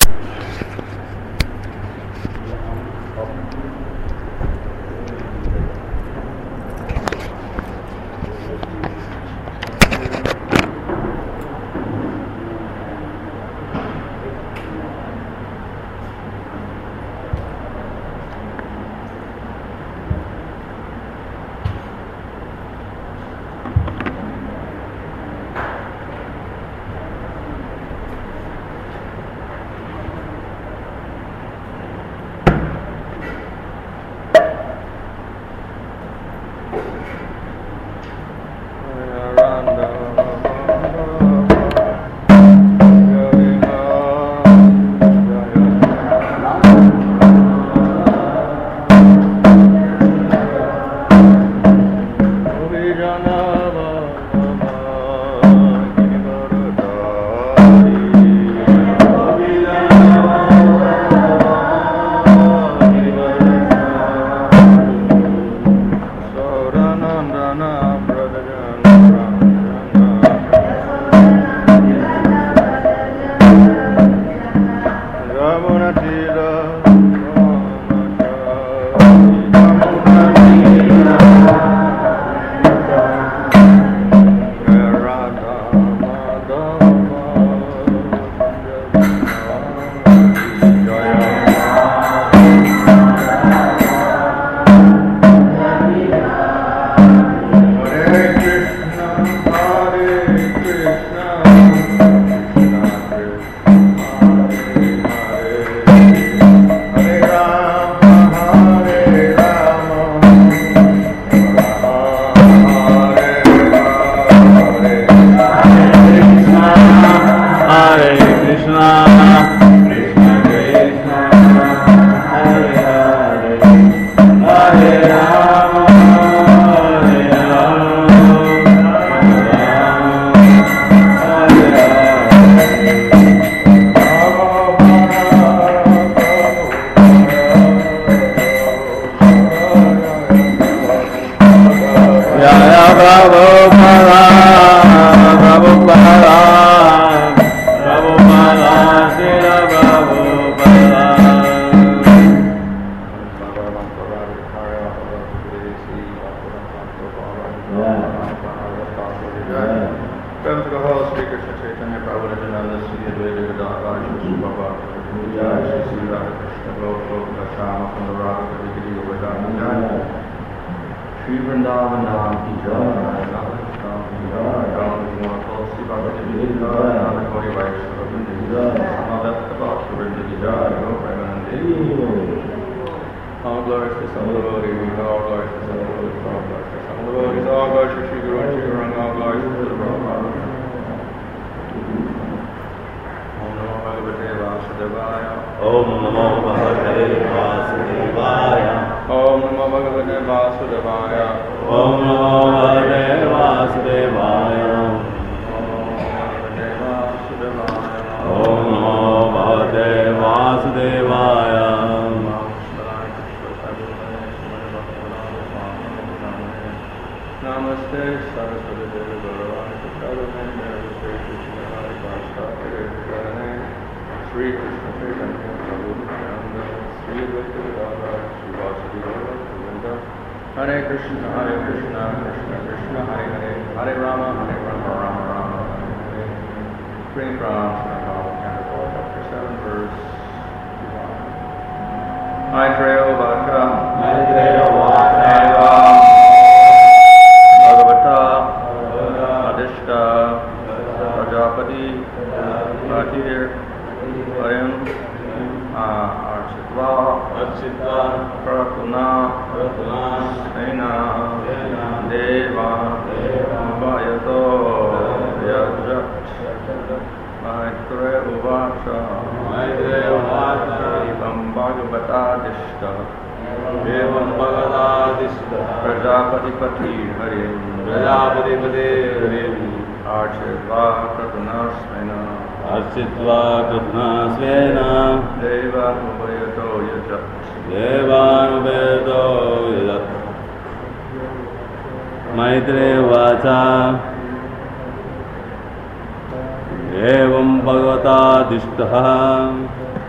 एवं भगवतादिष्टः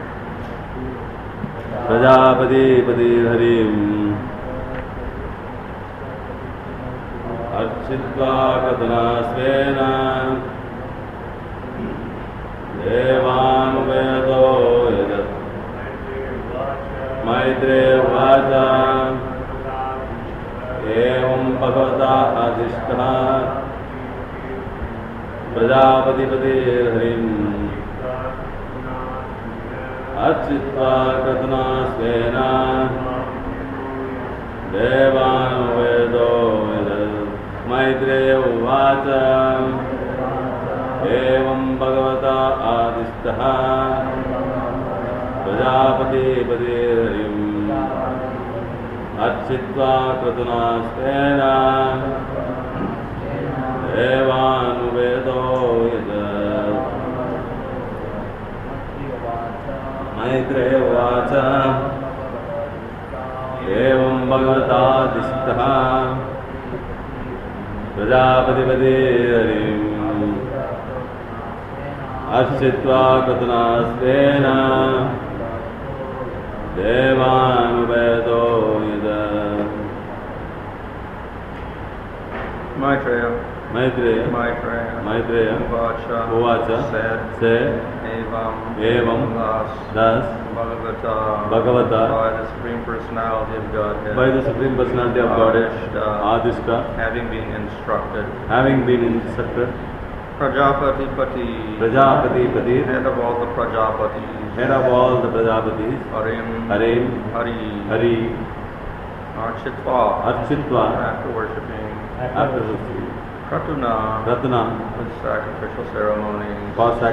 प्रजापतिपति हरिम् अर्चित्वा कथना स्वेन देवान् वेदो यजत् मैत्रेय उवाच एवं भगवता आदिष्टः प्रजापतिपति हरिम् अर्चित्वा कथना स्वेन देवान् वेदो यजत् मैत्रेय उवाच एवं भगवता आदिष्टः प्रजापतिपति हरिम् अर्चित्वा क्रतुना स्वेन देवान् वेदो यजत् मैत्रेय उवाच एवं भगवतादिष्टः प्रजापतिपति हरिम् अर्चित्वा क्रतुना स्वेन देवान् वेदो यजत् Maitreya Uvacha said, Evam thus Bhagavata by the Supreme Personality of Godhead, Adishta, having been instructed, Prajapati, head of all the Prajapatis, Harim, Hari, Architva, after worshipping, Kratuna, with sacrificial ceremonies,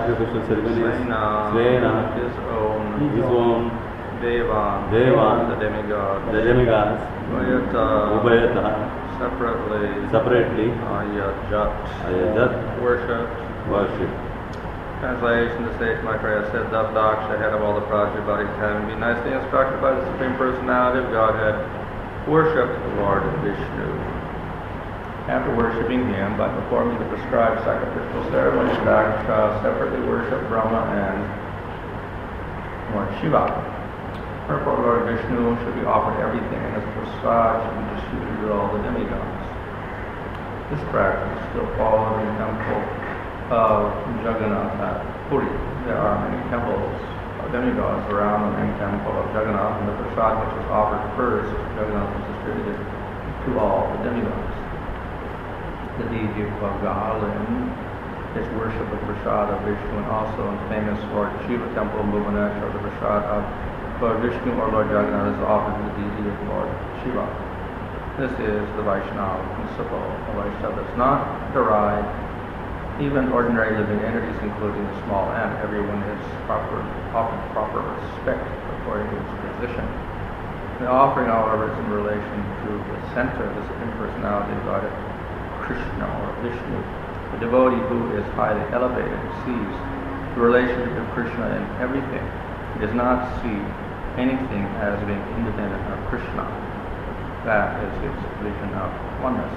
Svena, his own, Devan, the demigods, Ubhayata, separately, Ayajat, worship. Translation: the sage Maitreya said that Daksha, head of all the Prajapatis, having been nicely instructed by the Supreme Personality of Godhead, worshipped the Lord Vishnu. After worshipping him by performing the prescribed sacrificial ceremonies, Daksha separately worshipped Brahma and Lord Shiva. Therefore, Lord Vishnu should be offered everything, and as prasad should be distributed to all the demigods. This practice is still followed in the temple of Jagannath at Puri. There are many temples of demigods around the main temple of Jagannath, and the prasad which is offered first to Jagannath is distributed to all the demigods. The deity of Bhagalin is worshipped with prasad of Vishnu, and also in the famous Lord Shiva temple in Bhubaneswar, the prasad of Lord Vishnu or Lord Jagannath is offered to the deity of Lord Shiva. This is the Vaishnava principle. The Vaishnava does not deride even ordinary living entities, including the small ant. Everyone is offered proper respect according to its position. The offering, however, is in relation to the center of the Supreme Personality of God, Krishna or Vishnu. The devotee who is highly elevated sees the relationship of Krishna in everything. He does not see anything as being independent of Krishna. That is his vision of oneness.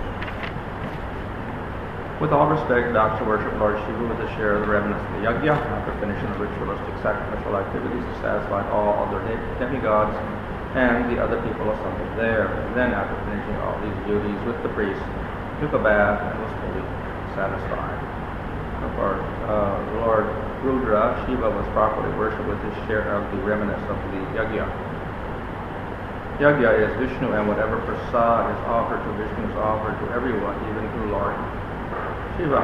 With all respect, Daksha worshipped Lord Shiva with a share of the remnants of the yajna. After finishing the ritualistic sacrificial activities, he satisfied all other demigods and the other people assembled there. And then, after finishing all these duties with the priest, he took a bath and was fully satisfied. For Lord Rudra, Shiva was properly worshipped with his share of the remnants of the yajna. Yajna is Vishnu, and whatever prasad is offered to Vishnu is offered to everyone, even to Lord Shiva.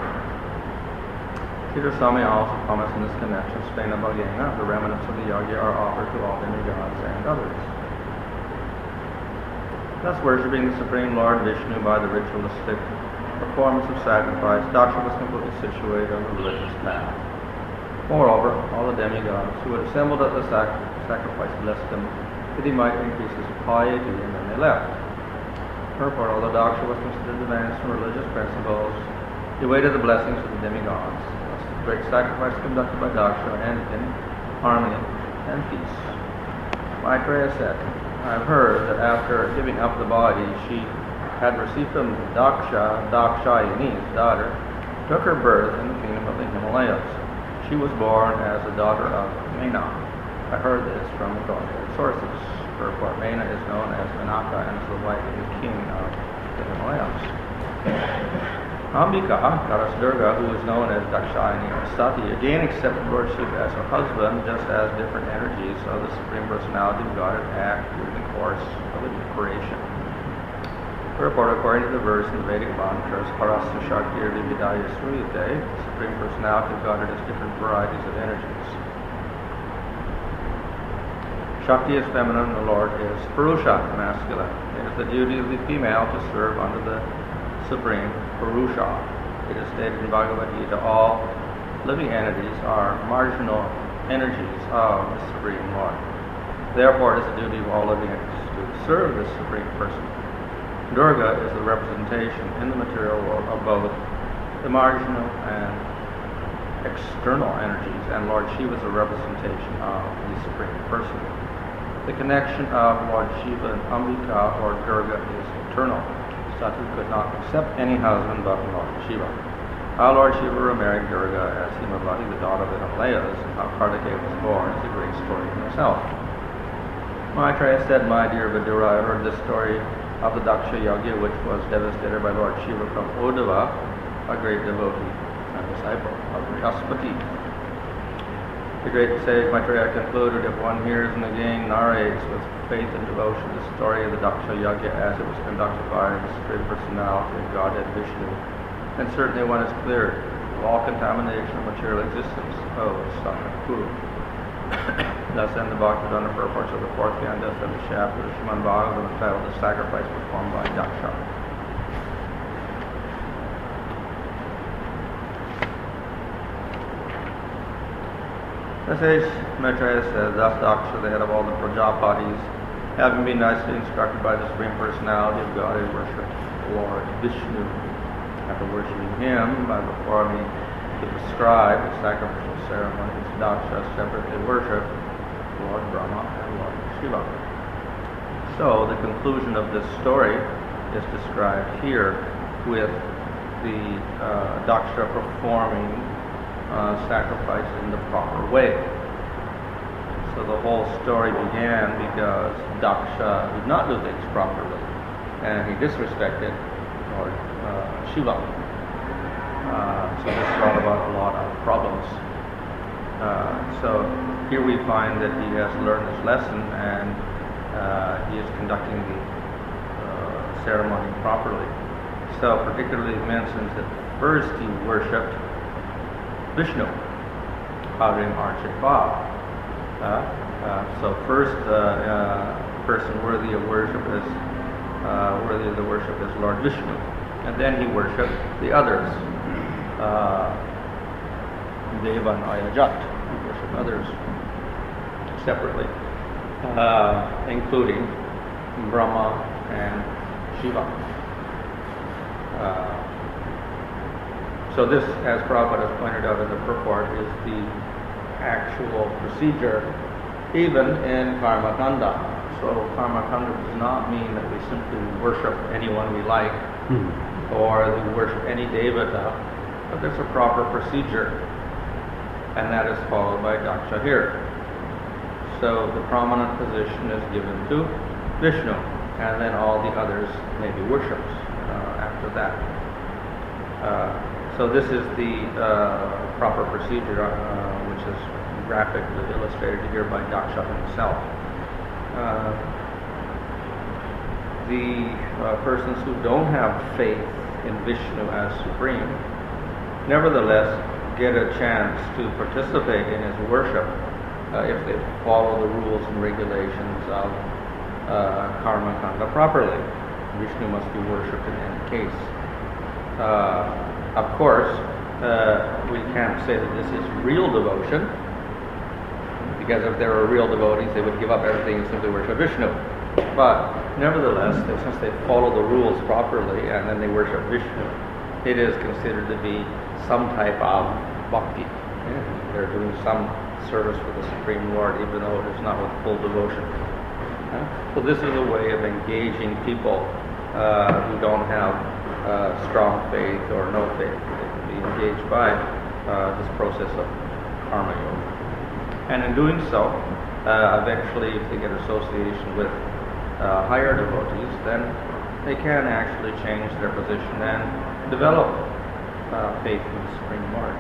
Sridhar Swami also comments in this connection, Svena Bhagyena, the remnants of the yajna are offered to all demigods and others. Thus, worshipping the Supreme Lord Vishnu by the ritualistic performance of sacrifice, Daksha was completely situated on the religious path. Moreover, all the demigods who had assembled at the sacrifice blessed him that he might increase his piety, and then they left. Therefore, although Daksha was considered advanced in religious principles, he waited the blessings of the demigods. Thus, the great sacrifice conducted by Daksha ended in harmony and peace. Maitreya said, I have heard that after giving up the body, she had received from Dakshayani's daughter, took her birth in the kingdom of the Himalayas. She was born as the daughter of Mena. I heard this from authoritative sources. Therefore, Mena is known as Menaka and is the wife of the king of the Himalayas. Ambika, goddess Durga, who is known as Dakshayani or Sati, again accepted Lord Shiva as her husband, just as different energies of the Supreme Personality of Godhead act during the course of the creation. Therefore, according to the verse in the Vedic mantras, Parasya Shaktir Vividaya Sriyate, the Supreme Personality of Godhead has different varieties of energies. Shakti is feminine, the Lord is Purusha, masculine. It is the duty of the female to serve under the Supreme Purusha. It is stated in Bhagavad Gita, all living entities are marginal energies of the Supreme Lord. Therefore, it is the duty of all living entities to serve the Supreme Person. Durga is the representation in the material world of both the marginal and external energies, and Lord Shiva is a representation of the Supreme Person. The connection of Lord Shiva and Ambika or Durga is eternal. Sati could not accept any husband but Lord Shiva. How Lord Shiva remarried Durga as Himavati, the daughter of the Himalayas, and how Kartikeya was born is a great story in itself. Maitreya said, "My dear Vidura, I heard the story of the Daksha Yagya, which was devastated by Lord Shiva from Uddhava, a great devotee and disciple of Brihaspati." The great sage Maitreya concluded, if one hears and again narrates with faith and devotion the story of the Daksha Yagya as it was conducted by the Supreme Personality of Godhead Vishnu, then certainly one is cleared of all contamination of material existence, Sakakuru. Thus end the Bhaktivedanta purports of the fourth canto of the chapter of Srimad Bhagavatam entitled The Sacrifice Performed by Daksha. The sage Maitreya says, thus Daksha, the head of all the Prajapatis, having been nicely instructed by the Supreme Personality of God, he worshipped Lord Vishnu. After worshipping him by performing the prescribed sacrificial ceremonies, Daksha separately worshipped Lord Brahma and Lord Shiva. So the conclusion of this story is described here with the Daksha performing sacrifice in the proper way. So the whole story began because Daksha did not do things properly, and he disrespected Lord Shiva. So this brought about a lot of problems. So here we find that he has learned his lesson, and he is conducting the ceremony properly. So particularly mentions that first he worshipped Vishnu, Harim Archit Bhav. So first person worthy of worship is Lord Vishnu, and then he worshipped the others, Devan Ayajat. He worshipped others separately, including Brahma and Shiva. So this, as Prabhupada has pointed out in the purport, is the actual procedure even in Karma Kanda. So Karma Kanda does not mean that we simply worship anyone we like or that we worship any devata, but there's a proper procedure, and that is followed by Daksha here. So the prominent position is given to Vishnu, and then all the others may be worshipped after that. So this is the proper procedure, which is graphically illustrated here by Daksha himself. The persons who don't have faith in Vishnu as supreme, nevertheless get a chance to participate in his worship if they follow the rules and regulations of Karma Kanda properly. Vishnu must be worshipped in any case. Of course, we can't say that this is real devotion, because if they were real devotees, they would give up everything and simply worship Vishnu. But nevertheless, since they follow the rules properly and then they worship Vishnu, it is considered to be some type of bhakti. They're doing some service for the Supreme Lord, even though it is not with full devotion. So this is a way of engaging people who don't have strong faith or no faith. They can be engaged by this process of karma yoga. And in doing so, eventually, if they get association with higher devotees, then they can actually change their position and develop faith in the Supreme Lord.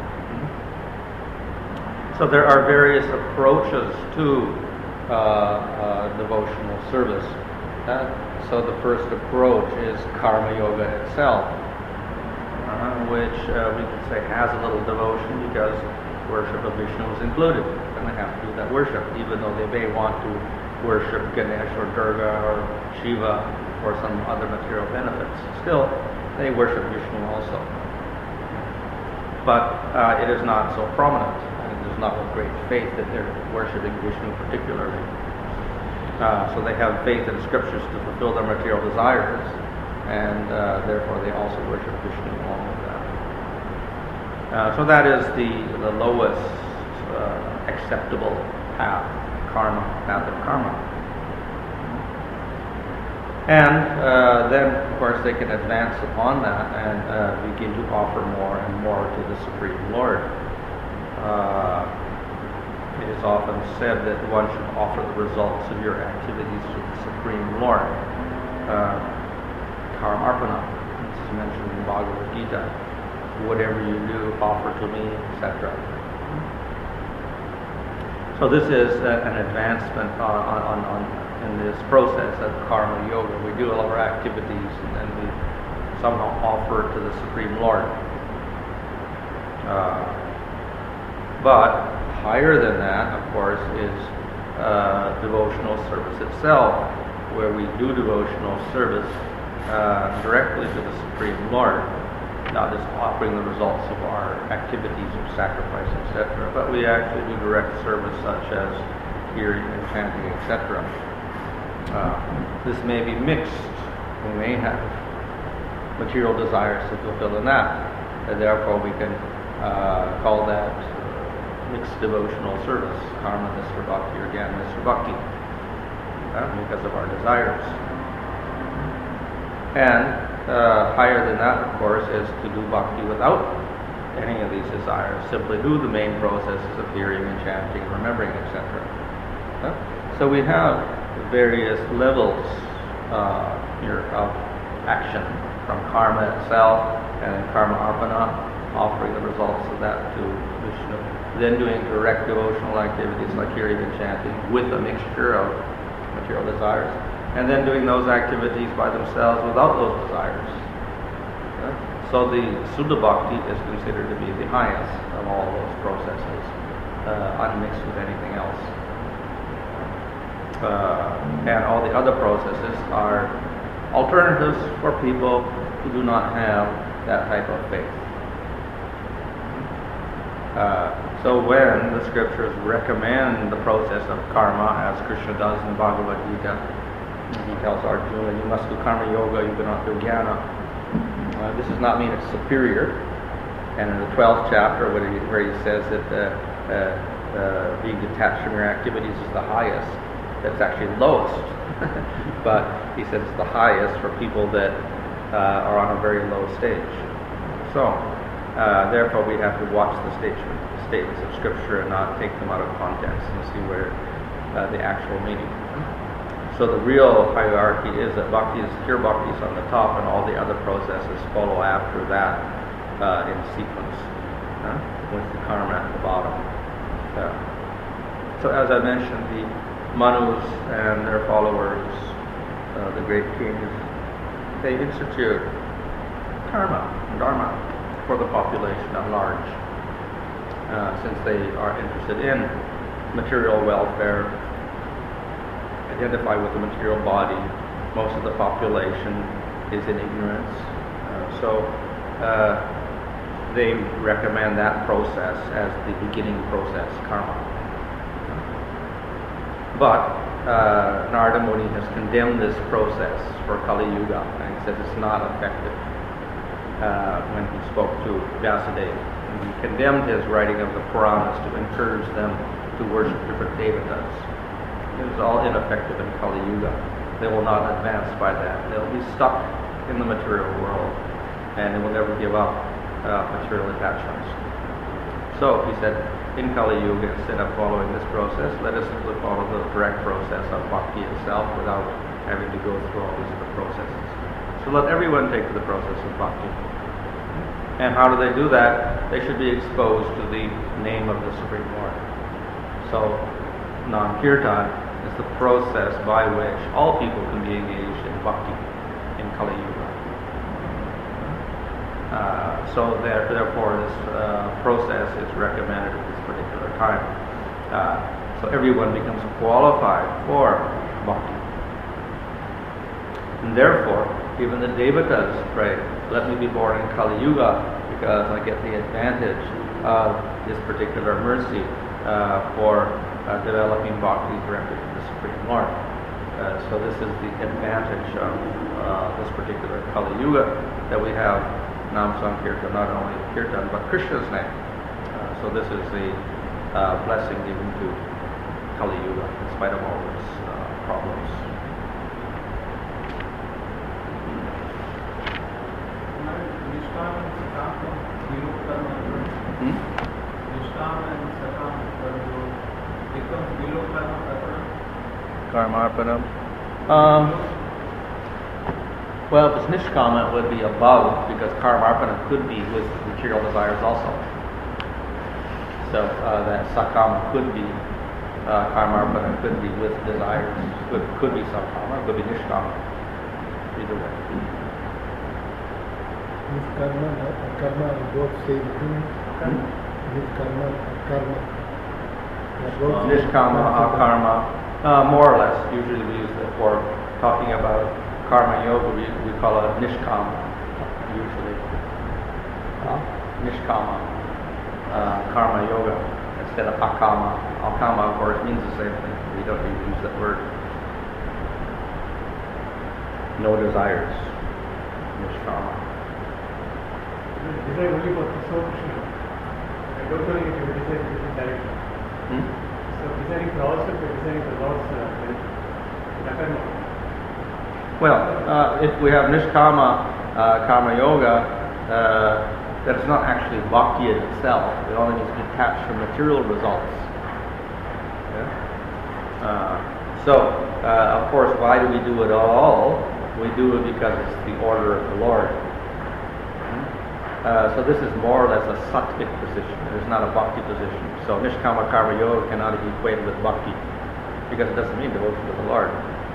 So there are various approaches to devotional service. So the first approach is Karma Yoga itself, which we could say has a little devotion because worship of Vishnu is included. And they have to do that worship, even though they may want to worship Ganesh or Durga or Shiva or some other material benefits. Still, they worship Vishnu also. But it is not so prominent, and it is not with great faith that they're worshiping Vishnu particularly. So they have faith in scriptures to fulfill their material desires, and therefore they also worship Vishnu along with that. So that is the lowest acceptable path of karma. And then, of course, they can advance upon that and begin to offer more and more to the Supreme Lord. It is often said that one should offer the results of your activities to the Supreme Lord. Karma arpana, this is mentioned in Bhagavad Gita. Whatever you do, offer to me, etc. So this is an advancement in this process of Karma Yoga. We do all of our activities and then we somehow offer to the Supreme Lord. But higher than that, of course, is devotional service itself, where we do devotional service directly to the Supreme Lord, not just offering the results of our activities of sacrifice, etc., but we actually do direct service such as hearing and chanting, etc. This may be mixed. We may have material desires to fulfill in that, and therefore we can call that mixed devotional service, karma Mr. Bhakti or Gyan Mr. Bhakti, because of our desires. And higher than that, of course, is to do bhakti without any of these desires. Simply do the main processes of hearing and chanting, remembering, etc. So we have various levels here of action, from karma itself and karma arpana, offering the results of that to Vishnu. Then doing direct devotional activities like hearing and chanting with a mixture of material desires. And then doing those activities by themselves without those desires. So the Suddha Bhakti is considered to be the highest of all those processes, unmixed with anything else. And all the other processes are alternatives for people who do not have that type of faith. So when the scriptures recommend the process of karma, as Krishna does in Bhagavad Gita, he tells Arjuna, you must do karma yoga, you cannot do jnana. This does not mean it's superior. And in the 12th chapter, where he says that being detached from your activities is the highest, that's actually lowest. But he says it's the highest for people that are on a very low stage. So, therefore we have to watch the statements of Scripture and not take them out of context and see where the actual meaning. So the real hierarchy is that bhakti is pure bhakti is on the top, and all the other processes follow after that in sequence, with the karma at the bottom. So as I mentioned, the Manus and their followers, the great kings, they institute karma, dharma, for the population at large, since they are interested in material welfare, identify with the material body. Most of the population is in ignorance, so they recommend that process as the beginning process, karma. But Narada Muni has condemned this process for Kali Yuga, and he says it's not effective. When he spoke to Vyasadeva, he condemned his writing of the Puranas to encourage them to worship different devatas. It was all ineffective in Kali Yuga. They will not advance by that. They'll be stuck in the material world, and they will never give up material attachments. So he said, in Kali Yuga, instead of following this process, let us simply follow the correct process of bhakti itself without having to go through all these other processes. So let everyone take to the process of bhakti. And how do they do that? They should be exposed to the name of the Supreme Lord. So, Nam-Kirtan is the process by which all people can be engaged in bhakti in Kali Yuga. Therefore, this process is recommended at this particular time. So everyone becomes qualified for bhakti. And therefore, even the devatas pray, let me be born in Kali Yuga because I get the advantage of this particular mercy for developing bhakti directly to the Supreme Lord. So this is the advantage of this particular Kali Yuga, that we have Nam Sankirtan, not only Kirtan, but Krishna's name. So this is the blessing given to Kali Yuga, in spite of all its problems. Karmarpanam. Well, if it's nishkama, it would be above, because karmarpanam could be with material desires also. So that sakama could be, karmarpanam could be with desires, could be sakama, could be nishkama. Either way. Karma, both say karma. Nishkama, akarma, more or less. Usually we use it for talking about karma yoga. We call it nishkama, usually. Nishkama, karma yoga, instead of akama. Akama, of course, means the same thing. We don't even use that word. No desires. Nishkama. Desire only for Krishna. I don't know if you desire in different direction. So desiring for ourselves or desiring for Lord's benefit. Well, if we have nishkama karma yoga, that is not actually bhakti in itself. It only means detached from material results. Of course, why do we do it all? We do it because it's the order of the Lord. So this is more or less a sattvic position. It is not a bhakti position. So nishkama karma yoga cannot be equated with bhakti, because it doesn't mean devotion to the Lord.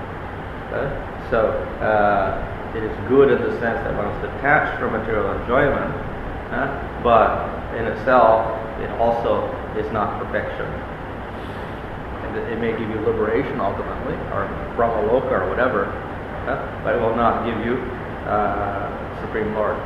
It is good in the sense that one is detached from material enjoyment, but in itself, it also is not perfection. And it may give you liberation ultimately, or brahmaloka or whatever, but it will not give you Supreme Lord.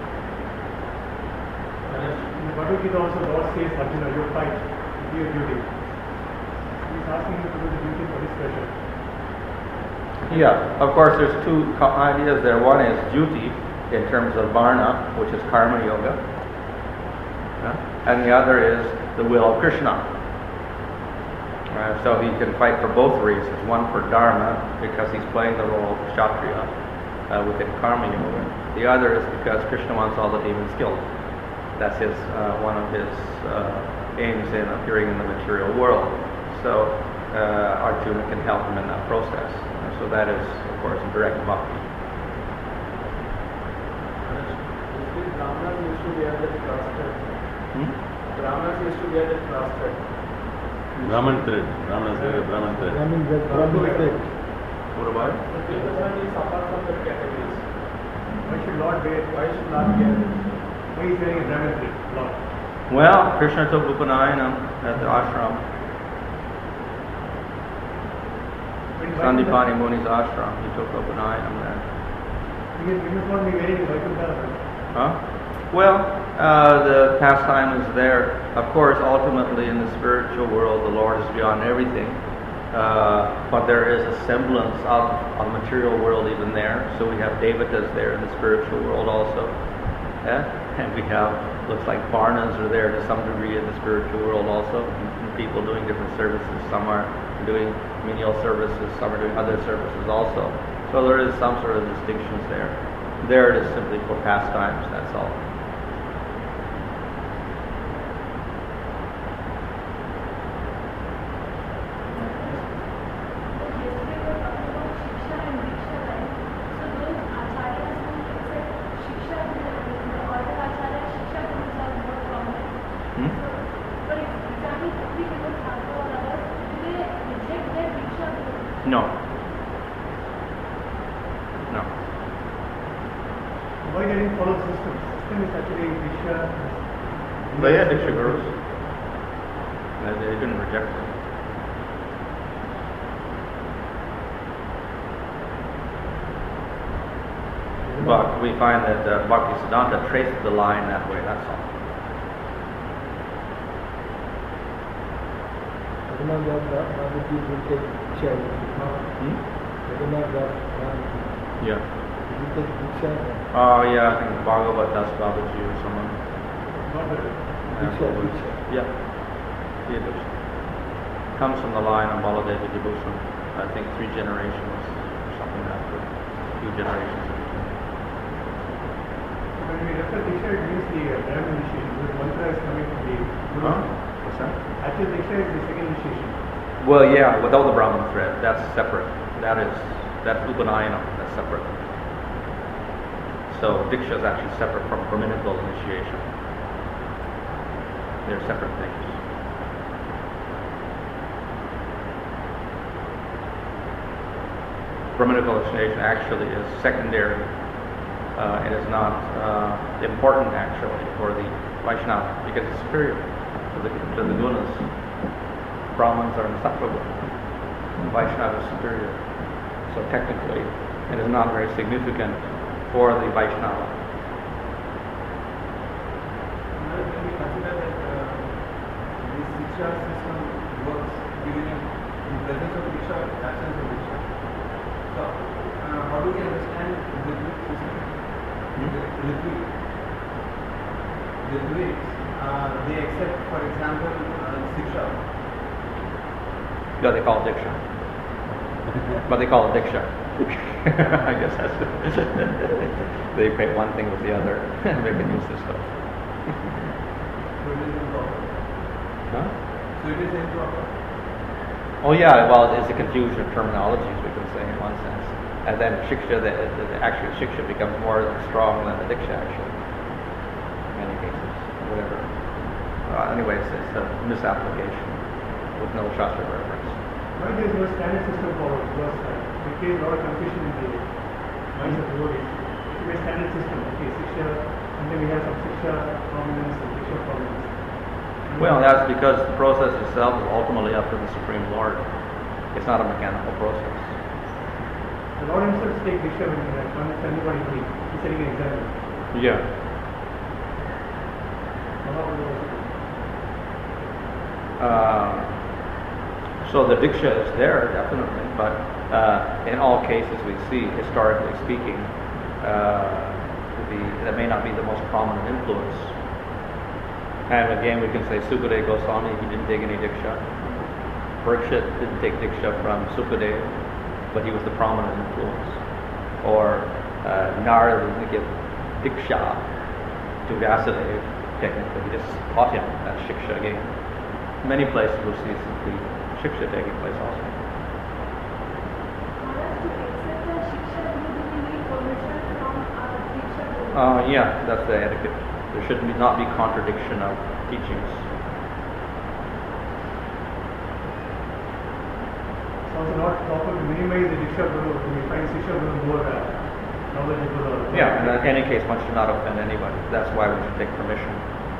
In Bhagavad Gita also, Lord says, Arjuna, you fight, do your duty. He is asking you to do the duty for his pleasure. Yeah, of course there's two ideas there. One is duty in terms of varna, which is karma yoga, and the other is the will of Krishna. So he can fight for both reasons. One for dharma, because he's playing the role of kshatriya within karma yoga. The other is because Krishna wants all the demons killed. That's one of his aims in appearing in the material world. So Arjuna can help him in that process. So that is, of course, direct bhakti. Brahmanas used to wear that plaster. Brahmanas used to wear that plaster. Brahman thread. Brahman thread. What about it? The famous one is apart from the categories. Why should Lord wear? Why should Lord wear this? Why is wearing a Brahman thread, Lord? Well, Krishna took Upanayanam at the ashram. Sandipani Muni's ashram. He took Upanayanam there. You must not be wearing Vaikuntha. Well, the pastime is there. Of course, ultimately in the spiritual world, the Lord is beyond everything. But there is a semblance of a material world even there. So we have devatas there in the spiritual world also. And we have, looks like varnas are there to some degree in the spiritual world also. And people doing different services. Some are doing menial services, some are doing other services also. So there is some sort of distinctions there. There it is simply for pastimes, that's all. No. No. Why they didn't follow the system? System is actually Diksha. They had Diksha Gurus. They didn't reject it. But we find that Bhaktisiddhanta traces the line that way, that's all. Babaji will take Diksha. Yeah. Will take Diksha. Oh, yeah, I think Bhagavat Das Babaji or someone. Not the Diksha. Yeah. Yeah, Diksha. Comes from the line of Baladeva Vibhushan. I think 3 generations or something after. A few generations. When we refer Diksha, it means the Brahman initiation. The mantra is coming from the Guru. Huh? What's that? Actually, Diksha is the second initiation. Well, yeah, without the Brahman thread, that's separate. That's Upanayana, that's separate. So Diksha is actually separate from Brahminical initiation. They're separate things. Brahminical initiation actually is secondary. It is not important actually for the Vaishnava because it's superior to the gunas. Brahmins are insufferable. Vaishnava is superior. So technically, it is not very significant for the Vaishnava. When we consider that this Diksha system works even in presence of Diksha or absence of Diksha. So, how do we understand the system? The Dviks, they accept, for example, Siksha. Yeah, they call it Diksha. But they call it Diksha. I guess that's they equate one thing with the other and make a new system. So it is improper. Huh? So it is improper. Oh yeah, well it's a confusion of terminologies we can say in one sense. And then Shiksha, the actual Shiksha becomes more strong than the Diksha actually. In many cases, whatever. Anyways, it's a misapplication with no Shastra reference. Why there is no standard system followed? Because it creates a lot of confusion in the minds of the devotees. It should be a standard system. Okay, Siksha, and then we have some Siksha prominence and Diksha prominence. Well, that's because the process itself is ultimately up to the Supreme Lord. It's not a mechanical process. The Lord himself takes Diksha when he has anybody free. He's setting an example. Yeah. So the Diksha is there, definitely, but in all cases we see, historically speaking, that may not be the most prominent influence. And again, we can say Sukadeva Goswami, he didn't take any Diksha. Parikshit didn't take Diksha from Sukadeva, but he was the prominent influence. Or Narada didn't give Diksha to Vyasadeva, technically, he just taught him that Shiksha again. Many places we'll see simply Shiksha taking place also. Yeah, that's the etiquette. There should not be contradiction of teachings. It's also not proper to minimize the Diksha Guru. We find Siksha Guru more knowledgeable. Yeah, and in any case, one should not offend anybody. That's why we should take permission.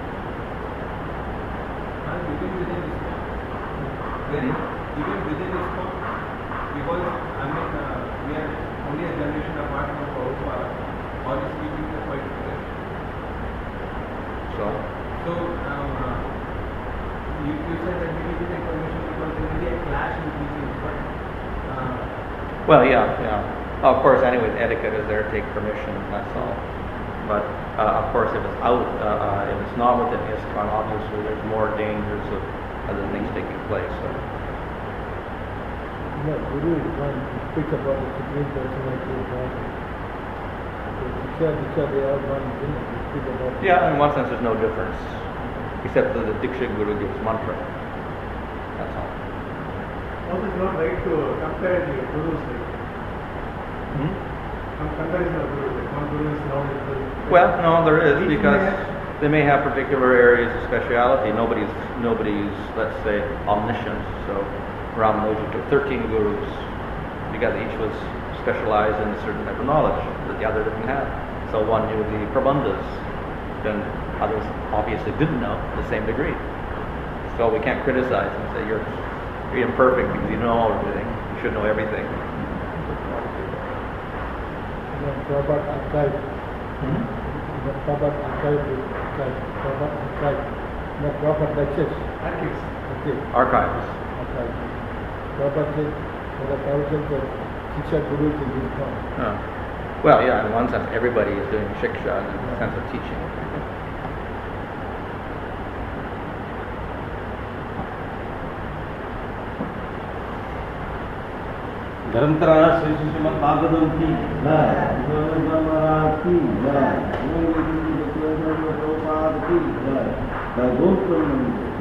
Even within ISKCON, even within ISKCON, because we are only a generation apart from Prabhupada, all his teachings are quite clear. So, you said that we need to take permission because there will be a clash in teachings, but well, yeah. Of course, anyway, etiquette is there to take permission, that's all. But of course, if it's out, if it's not within ISKCON, obviously there's more dangers of other things taking place. So. No, Guru is one to speak about the Supreme Personality of God. Diksha, they are one, you speak about. Yeah, in one sense, there's no difference, except that the Diksha Guru gives mantra. That's all. Also, it's not right to compare the Gurus. Comparison of Gurus. Like one Guru is knowledgeable. Well, no, there is, because they may have particular areas of speciality. Nobody's, let's say, omniscient. So Ramanuja took 13 gurus, because each was specialized in a certain type of knowledge that the other didn't have. So one knew the Prabandhas, then others obviously didn't know to the same degree. So we can't criticize and say you're imperfect because you know everything. You should know everything. The Prabhupada archive, the Prabhupada archive, the Prabhupada lectures, Archives. okay, Archives. archive. Prabhupada said, for the thousands of Shiksha Gurus in this form. Well, yeah, in one sense, everybody is doing shiksha in the sense of teaching. धर्मतरा Shri Shrimad Bhagavatam की जय, गोविंद महाराज की जय, गोविंद प्रभुपाद की जय, जय गौतम